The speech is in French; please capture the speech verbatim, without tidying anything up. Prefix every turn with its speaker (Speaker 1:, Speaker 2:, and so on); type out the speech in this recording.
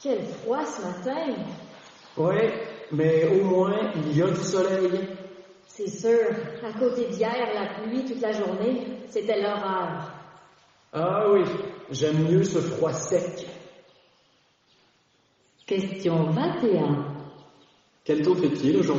Speaker 1: Quel froid ce matin!
Speaker 2: Ouais, mais au moins, il y a du soleil.
Speaker 1: C'est sûr, à côté d'hier, la pluie toute la journée, c'était l'horreur.
Speaker 2: Ah oui, j'aime mieux ce froid sec.
Speaker 3: Question vingt et un.
Speaker 4: Quel temps fait-il aujourd'hui ?